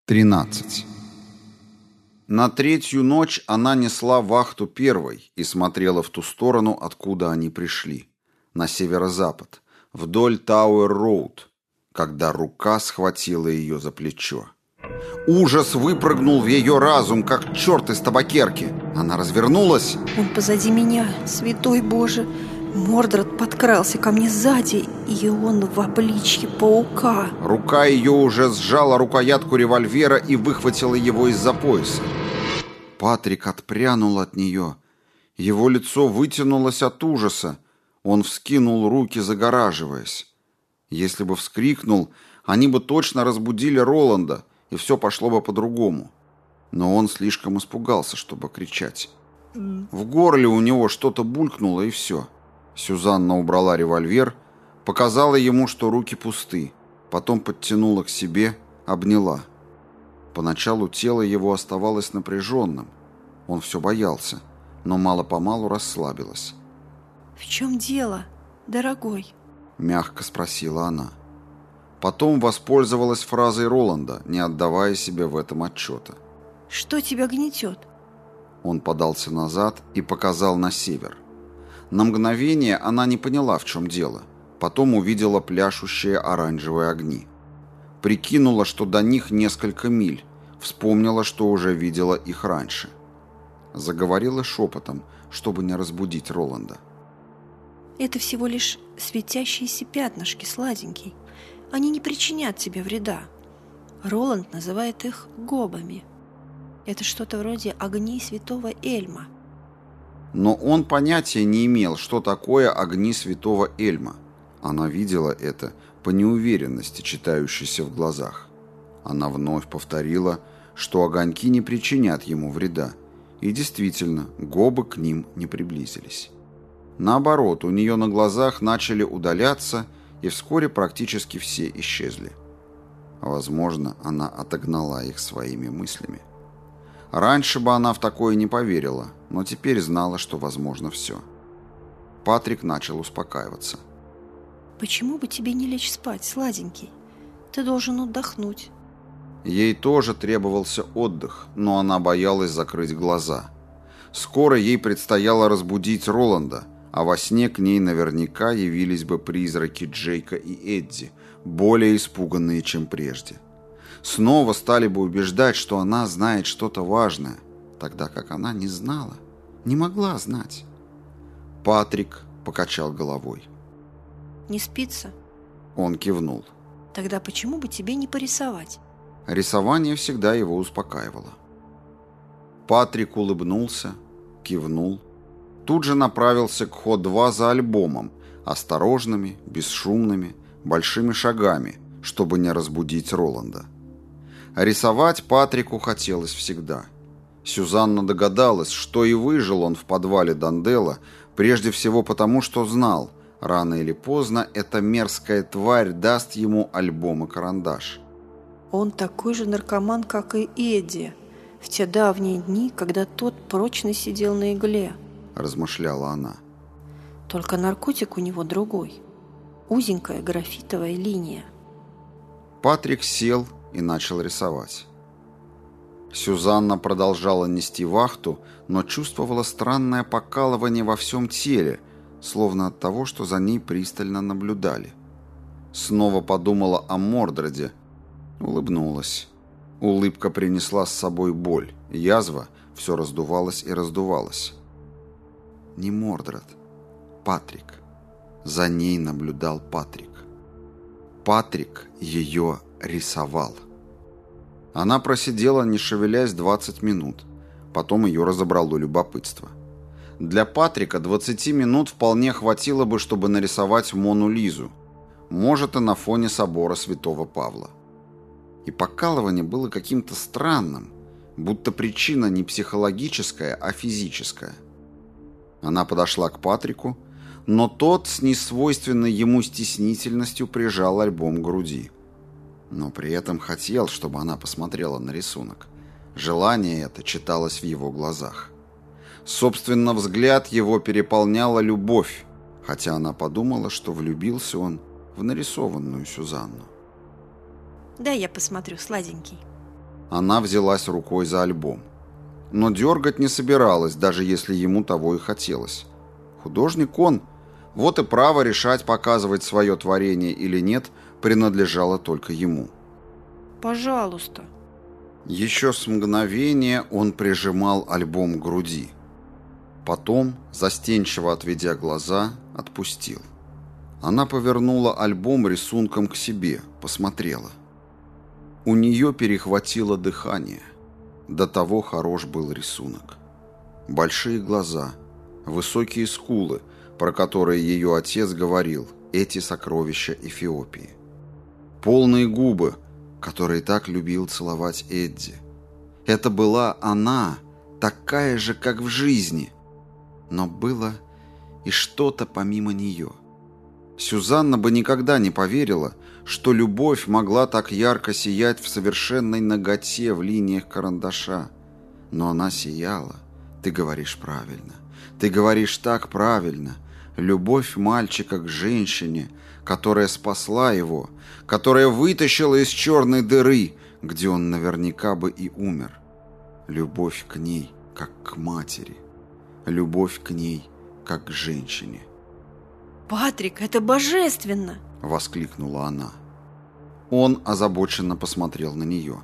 13. На третью ночь она несла вахту первой и смотрела в ту сторону, откуда они пришли, на северо-запад, вдоль Тауэр-Роуд, когда рука схватила ее за плечо. Ужас выпрыгнул в ее разум, как черт из табакерки. Она развернулась. Он позади меня, святой Боже. Мордред подкрался ко мне сзади, и он в обличье паука. Рука ее уже сжала рукоятку револьвера и выхватила его из-за пояса. Патрик отпрянул от нее. Его лицо вытянулось от ужаса. Он вскинул руки, загораживаясь. Если бы вскрикнул, они бы точно разбудили Роланда, и все пошло бы по-другому. Но он слишком испугался, чтобы кричать. В горле у него что-то булькнуло, и все. Сюзанна убрала револьвер, показала ему, что руки пусты, потом подтянула к себе, обняла. Поначалу тело его оставалось напряженным. Он все боялся, но мало-помалу расслабилось. «В чем дело, дорогой?» — мягко спросила она. Потом воспользовалась фразой Роланда, не отдавая себе в этом отчета. «Что тебя гнетет?» Он подался назад и показал на север. На мгновение она не поняла, в чем дело. Потом увидела пляшущие оранжевые огни. Прикинула, что до них несколько миль. Вспомнила, что уже видела их раньше. Заговорила шепотом, чтобы не разбудить Роланда. «Это всего лишь светящиеся пятнышки, сладенький. Они не причинят тебе вреда. Роланд называет их гобами. Это что-то вроде огней святого Эльма». Но он понятия не имел, что такое огни святого Эльма. Она видела это по неуверенности, читающейся в глазах. Она вновь повторила, что огоньки не причинят ему вреда. И действительно, гобы к ним не приблизились. Наоборот, у нее на глазах начали удаляться, и вскоре практически все исчезли. Возможно, она отогнала их своими мыслями. Раньше бы она в такое не поверила, но теперь знала, что возможно все. Патрик начал успокаиваться. «Почему бы тебе не лечь спать, сладенький? Ты должен отдохнуть». Ей тоже требовался отдых, но она боялась закрыть глаза. Скоро ей предстояло разбудить Роланда, а во сне к ней наверняка явились бы призраки Джейка и Эдди, более испуганные, чем прежде. Снова стали бы убеждать, что она знает что-то важное, тогда как она не знала, не могла знать. Патрик покачал головой. «Не спится?» Он кивнул. «Тогда почему бы тебе не порисовать?» Рисование всегда его успокаивало. Патрик улыбнулся, кивнул. Тут же направился к Хо-2 за альбомом, осторожными, бесшумными, большими шагами, чтобы не разбудить Роланда. Рисовать Патрику хотелось всегда. Сюзанна догадалась, что и выжил он в подвале Данделла, прежде всего потому, что знал, рано или поздно эта мерзкая тварь даст ему альбом и карандаш. Он такой же наркоман, как и Эдди, в те давние дни, когда тот прочно сидел на игле, размышляла она. Только наркотик у него другой. Узенькая графитовая линия. Патрик сел и начал рисовать. Сюзанна продолжала нести вахту, но чувствовала странное покалывание во всем теле, словно от того, что за ней пристально наблюдали. Снова подумала о Мордреде, улыбнулась. Улыбка принесла с собой боль, язва все раздувалась и раздувалась. Не Мордред, Патрик. За ней наблюдал Патрик. Патрик ее рисовал. Она просидела, не шевелясь, 20 минут. Потом ее разобрало любопытство. Для Патрика 20 минут вполне хватило бы, чтобы нарисовать Мону Лизу. Может, и на фоне собора Святого Павла. И покалывание было каким-то странным, будто причина не психологическая, а физическая. Она подошла к Патрику, но тот с несвойственной ему стеснительностью прижал альбом к груди. Но при этом хотел, чтобы она посмотрела на рисунок. Желание это читалось в его глазах. Собственно, взгляд его переполняла любовь, хотя она подумала, что влюбился он в нарисованную Сюзанну. «Дай я посмотрю, сладенький». Она взялась рукой за альбом. Но дергать не собиралась, даже если ему того и хотелось. Художник он. Вот и право решать, показывать свое творение или нет, принадлежало только ему. «Пожалуйста». Еще с мгновения он прижимал альбом к груди. Потом, застенчиво отведя глаза, отпустил. Она повернула альбом рисунком к себе, посмотрела. У нее перехватило дыхание. До того хорош был рисунок. Большие глаза, высокие скулы, про которые ее отец говорил, эти сокровища Эфиопии. Полные губы, которые так любил целовать Эдди. Это была она, такая же, как в жизни. Но было и что-то помимо нее. Сюзанна бы никогда не поверила, что любовь могла так ярко сиять в совершенной наготе в линиях карандаша. Но она сияла. Ты говоришь правильно. Ты говоришь так правильно. Любовь мальчика к женщине, которая спасла его, которая вытащила из черной дыры, где он наверняка бы и умер. Любовь к ней, как к матери. Любовь к ней, как к женщине. «Патрик, это божественно!» — воскликнула она. Он озабоченно посмотрел на нее.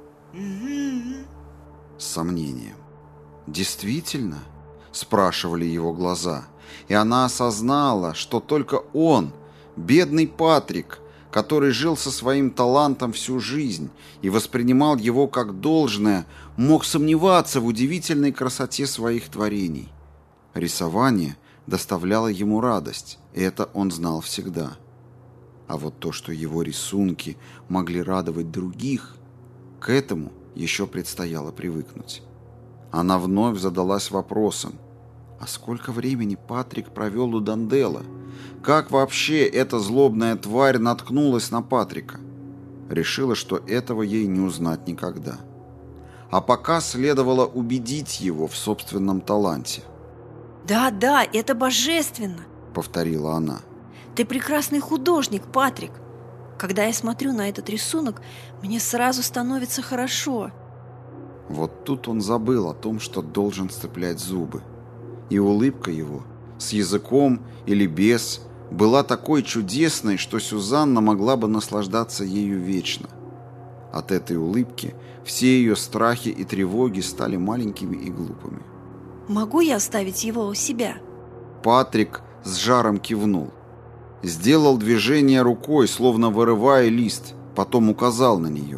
С сомнением. «Действительно?» — спрашивали его глаза. И она осознала, что только он, бедный Патрик, который жил со своим талантом всю жизнь и воспринимал его как должное, мог сомневаться в удивительной красоте своих творений. Рисование доставляло ему радость, и это он знал всегда. А вот то, что его рисунки могли радовать других, к этому еще предстояло привыкнуть. Она вновь задалась вопросом, а сколько времени Патрик провел у Данделла? Как вообще эта злобная тварь наткнулась на Патрика? Решила, что этого ей не узнать никогда. А пока следовало убедить его в собственном таланте. «Да, это божественно!» — повторила она. «Ты прекрасный художник, Патрик. Когда я смотрю на этот рисунок, мне сразу становится хорошо». Вот тут он забыл о том, что должен сцеплять зубы. И улыбка его, с языком или без, была такой чудесной, что Сюзанна могла бы наслаждаться ею вечно. От этой улыбки все ее страхи и тревоги стали маленькими и глупыми. «Могу я оставить его у себя?» Патрик с жаром кивнул. Сделал движение рукой, словно вырывая лист, потом указал на нее.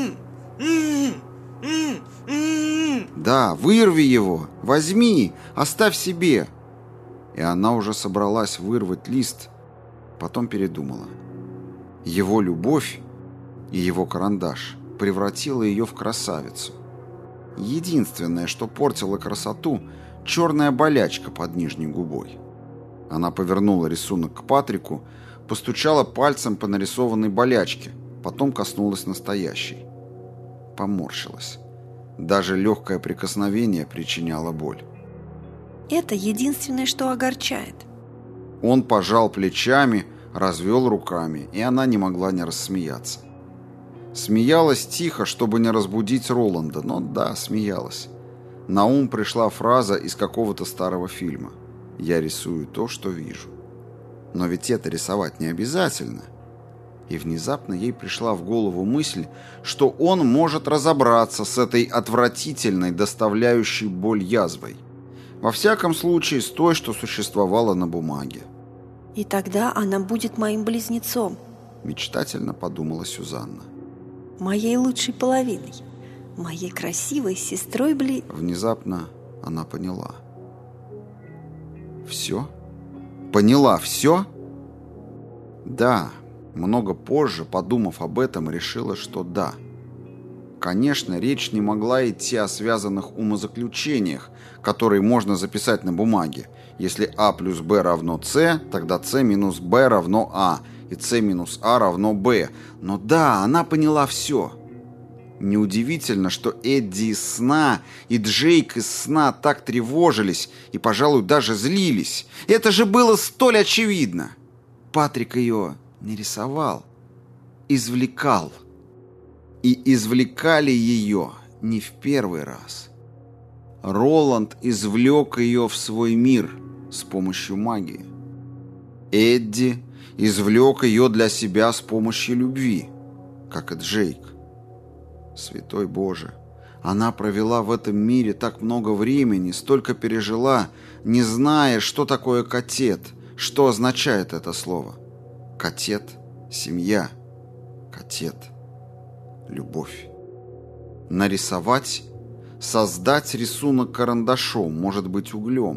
«Да, вырви его, возьми, оставь себе!» И она уже собралась вырвать лист, потом передумала. Его любовь и его карандаш превратила ее в красавицу. Единственное, что портило красоту — черная болячка под нижней губой. Она повернула рисунок к Патрику, постучала пальцем по нарисованной болячке, потом коснулась настоящей. Поморщилась. Даже легкое прикосновение причиняло боль. «Это единственное, что огорчает». Он пожал плечами, развел руками, и она не могла не рассмеяться. Смеялась тихо, чтобы не разбудить Роланда, но да, смеялась. На ум пришла фраза из какого-то старого фильма: «Я рисую то, что вижу». Но ведь это рисовать не обязательно. И внезапно ей пришла в голову мысль, что он может разобраться с этой отвратительной, доставляющей боль язвой. Во всяком случае, с той, что существовала на бумаге. «И тогда она будет моим близнецом», — мечтательно подумала Сюзанна. «моей лучшей половиной, моей красивой сестрой Внезапно она поняла. Все? Поняла все? Да. Много позже, подумав об этом, решила, что да. Конечно, речь не могла идти о связанных умозаключениях, которые можно записать на бумаге. Если А плюс Б равно С, тогда С минус Б равно А, и С минус А равно Б. Но да, она поняла все. Неудивительно, что Эдди из сна и Джейк из сна так тревожились и, пожалуй, даже злились. Это же было столь очевидно. Патрик ее не рисовал, извлекал. И извлекали ее не в первый раз. Роланд извлек ее в свой мир с помощью магии. Эдди извлек ее для себя с помощью любви, как и Джейк. Святой Боже, она провела в этом мире так много времени, столько пережила, не зная, что такое катет, что означает это слово. Катет – семья, катет – любовь. Нарисовать – создать рисунок карандашом, может быть углем.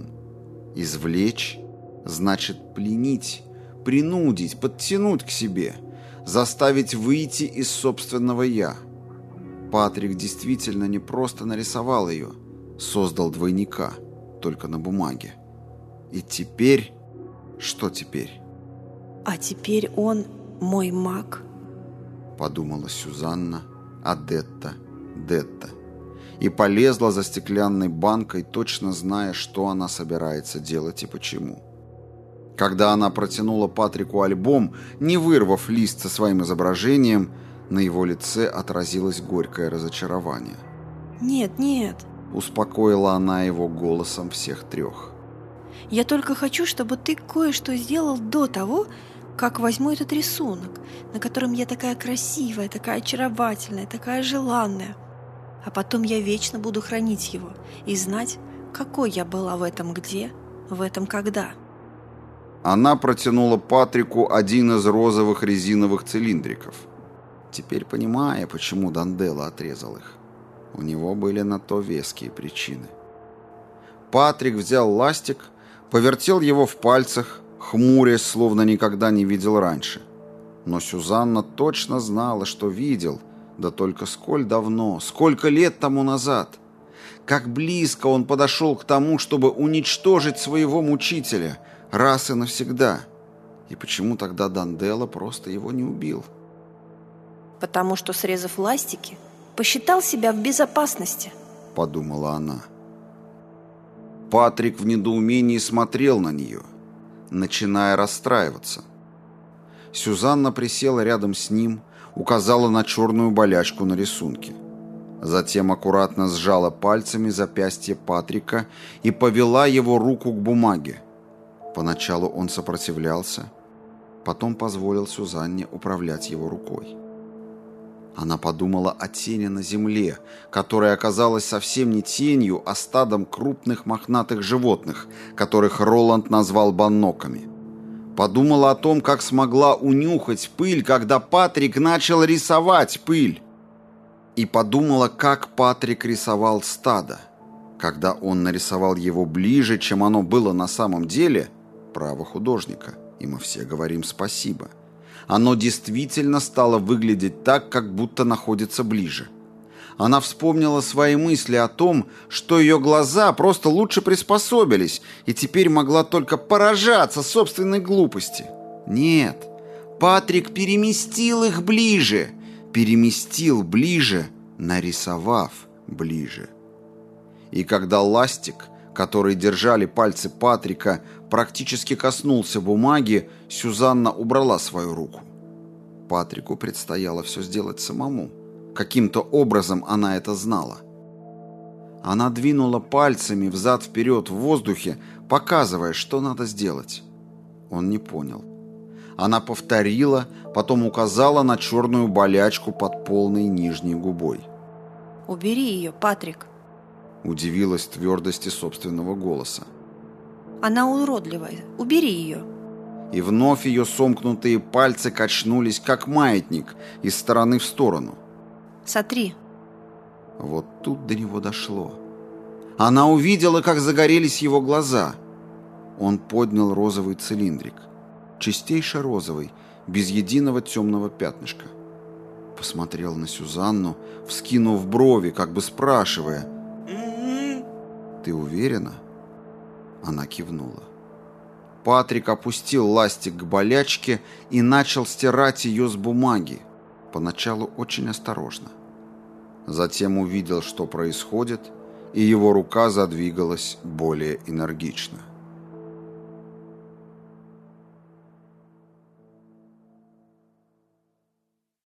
Извлечь – значит пленить, принудить, подтянуть к себе, заставить выйти из собственного «я». Патрик действительно не просто нарисовал ее, создал двойника, только на бумаге. И теперь... Что теперь? А теперь он мой маг, Подумала Сюзанна, Адетта, Детта. И полезла за стеклянной банкой, точно зная, что она собирается делать и почему. Когда она протянула Патрику альбом, не вырвав лист со своим изображением, на его лице отразилось горькое разочарование. «Нет, нет, Успокоила она его голосом всех трех. я только хочу, чтобы ты кое-что сделал до того, как возьму этот рисунок, на котором я такая красивая, такая очаровательная, такая желанная. А потом я вечно буду хранить его и знать, какой я была в этом где, в этом когда». Она протянула Патрику один из розовых резиновых цилиндриков. Теперь понимая, почему Данделла отрезал их. У него были на то веские причины. Патрик взял ластик, повертел его в пальцах, хмурясь, словно никогда не видел раньше. Но Сюзанна точно знала, что видел, да только сколь давно, сколько лет тому назад. Как близко он подошел к тому, чтобы уничтожить своего мучителя раз и навсегда. И почему тогда Данделла просто его не убил? «Потому что, срезав ластики, посчитал себя в безопасности», — подумала она. Патрик в недоумении смотрел на нее, начиная расстраиваться. Сюзанна присела рядом с ним, указала на черную болячку на рисунке. Затем аккуратно сжала пальцами запястье Патрика и повела его руку к бумаге. Поначалу он сопротивлялся, потом позволил Сюзанне управлять его рукой. Она подумала о тени на земле, которая оказалась совсем не тенью, а стадом крупных мохнатых животных, которых Роланд назвал банноками. Подумала о том, как смогла унюхать пыль, когда Патрик начал рисовать пыль. И подумала, как Патрик рисовал стадо. Когда он нарисовал его ближе, чем оно было на самом деле, право художника, и мы все говорим спасибо. Оно действительно стало выглядеть так, как будто находится ближе. Она вспомнила свои мысли о том, что ее глаза просто лучше приспособились, и теперь могла только поражаться собственной глупости. Нет, Патрик переместил их ближе, нарисовав ближе. И когда ластик, который держали пальцы Патрика, практически коснулся бумаги, Сюзанна убрала свою руку. Патрику предстояло все сделать самому. Каким-то образом она это знала. Она двинула пальцами взад-вперед в воздухе, показывая, что надо сделать. Он не понял. Она повторила, потом указала на черную болячку под полной нижней губой. «Убери ее, Патрик». Удивилась твердости собственного голоса. «Она уродливая. Убери ее». И вновь ее сомкнутые пальцы качнулись, как маятник, из стороны в сторону. «Сотри». Вот тут до него дошло. Она увидела, как загорелись его глаза. Он поднял розовый цилиндрик. Чистейше розовый, без единого темного пятнышка. Посмотрел на Сюзанну, вскинув брови, как бы спрашивая: «Ты уверена?» Она кивнула. Патрик опустил ластик к болячке и начал стирать ее с бумаги, поначалу очень осторожно. Затем увидел, что происходит, и его рука задвигалась более энергично.